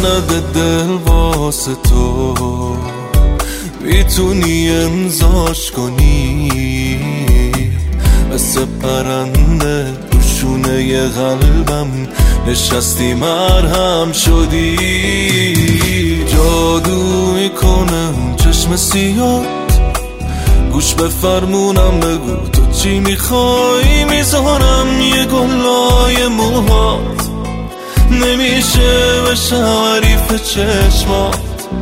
سند دل واسه تو میتونی امضاش کنی، مثل پرنده رو شونه قلبم نشستی مرهم شدی. جادو میکنه اون چشم سیاد، گوش به فرمونم بگو تو چی میخوای، میذارم یه گلای موهات، نمیشه بشم حریف چشمات.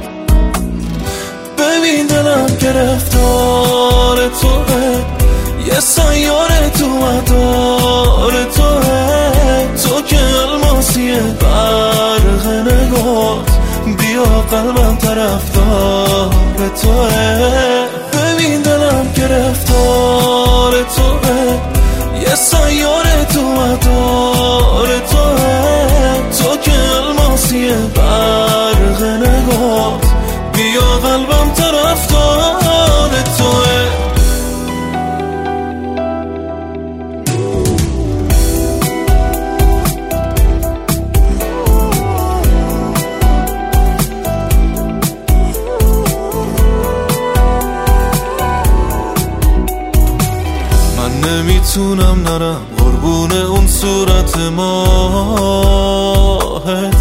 ببین دلم گرفتار توه، یه سیاره تو مدار توه، تو که الماسیه برق نگات، بیا قلبم طرفدار توه. ببین دلم گرفتار توه، یه سیاره تو مدار توه، تو که الماسیه برق نگات، بیا قلبم طرفدار توه. نمیتونم نرم قربون اون صورت ماهت،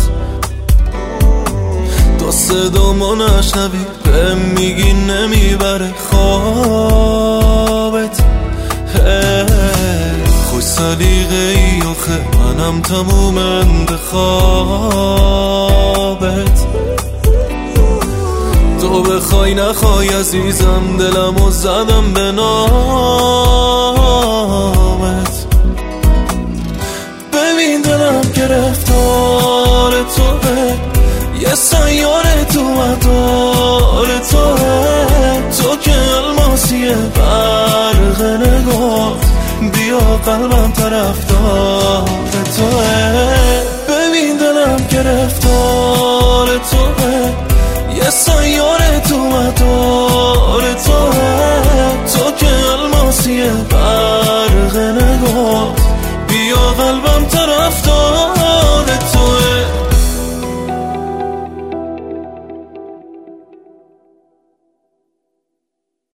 تا صدامو نشنوی بهم میگی نمیبره خوابت. خوش سلیقه ای آخه منم تموم انتخابت، تو بخوای نخوای عزیزم دلمو زدم به نامت. ببین دلم گرفتار توه، یه سیاره تو مدار توه، تو که الماسیه برق نگات، بیا قلبم طرفدار توه. ببین دلم گرفتار توه، یه سیاره تو مدار